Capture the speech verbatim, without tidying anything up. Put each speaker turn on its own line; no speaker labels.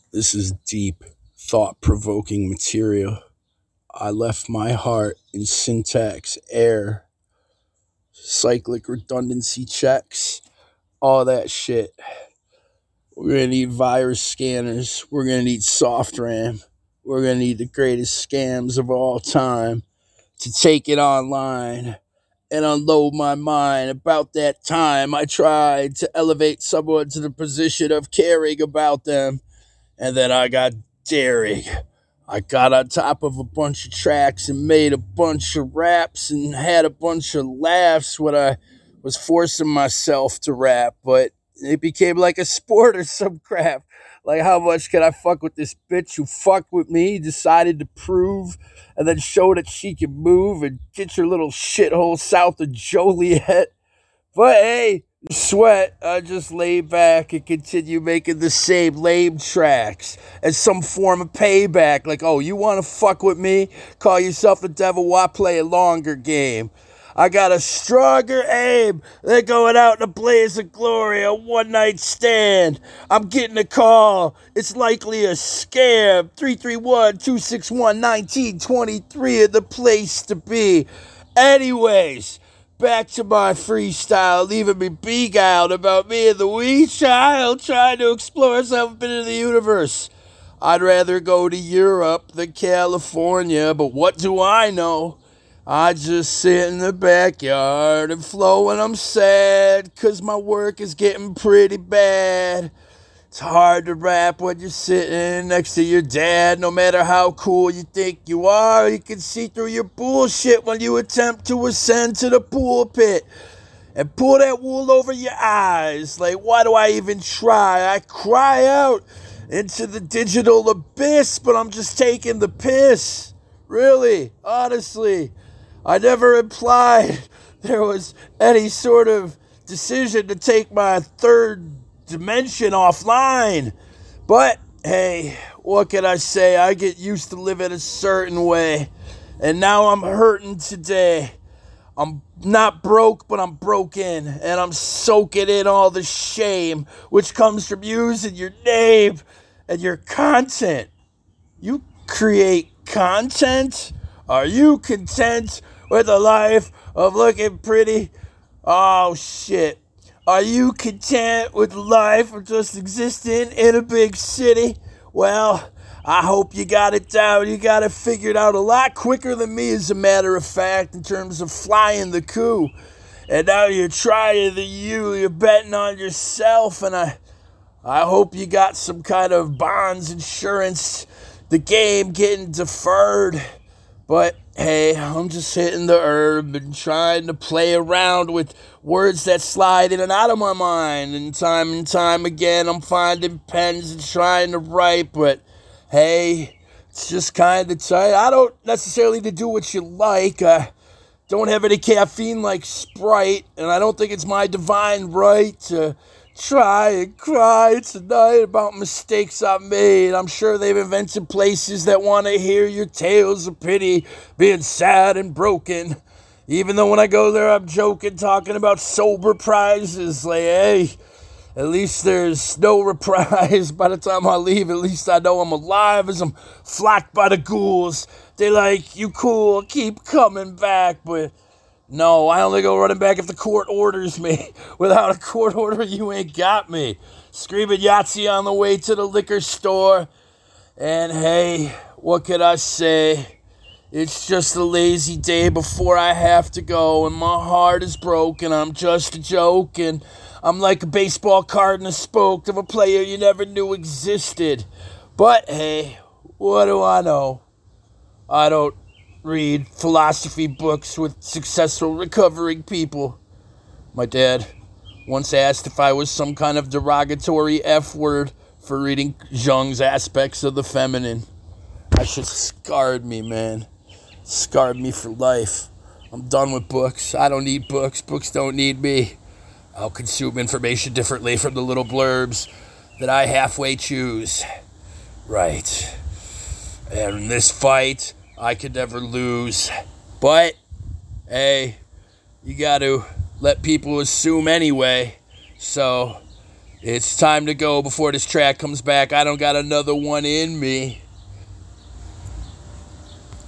This is deep, thought provoking material. I left my heart in syntax, air, cyclic redundancy checks, all that shit. We're gonna need virus scanners. We're gonna need soft RAM. We're gonna need the greatest scams of all time to take it online and unload my mind. About that time, I tried to elevate someone to the position of caring about them, and then I got daring. I got on top of a bunch of tracks and made a bunch of raps and had a bunch of laughs when I was forcing myself to rap, but it became like a sport or some crap. Like, how much can I fuck with this bitch who fucked with me, decided to prove, and then show that she can move and get your little shithole south of Joliet? But hey, sweat, I just lay back and continue making the same lame tracks as some form of payback. Like, oh, you want to fuck with me? Call yourself the devil while I play a longer game. I got a stronger aim than going out in a blaze of glory, a one night stand. I'm getting a call. It's likely a scam. three three one, two six one, one nine two three in the place to be. Anyways, back to my freestyle, leaving me beguiled about me and the wee child trying to explore something in the universe. I'd rather go to Europe than California, but what do I know? I just sit in the backyard and flow when I'm sad, 'cause my work is getting pretty bad. It's hard to rap when you're sitting next to your dad. No matter how cool you think you are, you can see through your bullshit when you attempt to ascend to the pulpit and pull that wool over your eyes. Like, why do I even try? I cry out into the digital abyss, but I'm just taking the piss. Really, honestly, I never implied there was any sort of decision to take my third dimension offline. But hey, what can I say? I get used to living a certain way, and now I'm hurting today. I'm not broke, but I'm broken, and I'm soaking in all the shame which comes from using your name and your content. You create content? Are you content with a life of looking pretty? Oh shit. Are you content with life of just existing in a big city? Well, I hope you got it down. You got it figured out a lot quicker than me, as a matter of fact, in terms of flying the coup. And now you're trying the you. You're betting on yourself, and I, I hope you got some kind of bonds insurance. The game getting deferred. But hey, I'm just hitting the herb and trying to play around with words that slide in and out of my mind. And time and time again, I'm finding pens and trying to write. But hey, it's just kind of tight. I don't necessarily to do what you like. I don't have any caffeine like Sprite, and I don't think it's my divine right to try and cry tonight about mistakes I've made. I'm sure they've invented places that want to hear your tales of pity, being sad and broken. Even though when I go there, I'm joking, talking about sober prizes. Like, hey, at least there's no reprise. By the time I leave, at least I know I'm alive as I'm flocked by the ghouls. They like, you cool, keep coming back, but no, I only go running back if the court orders me. Without a court order, you ain't got me. Screaming Yahtzee on the way to the liquor store. And hey, what could I say? It's just a lazy day before I have to go, and my heart is broken. I'm just a joke, and I'm like a baseball card in a spoke of a player you never knew existed. But hey, what do I know? I don't read philosophy books with successful recovering people. My dad once asked if I was some kind of derogatory F word for reading Jung's Aspects of the Feminine. That shit scarred me, man. Scarred me for life. I'm done with books. I don't need books. Books don't need me. I'll consume information differently from the little blurbs that I halfway choose. Right. And in this fight, I could never lose. But, hey, you got to let people assume anyway. So, It's time to go before this track comes back. I don't got another one in me.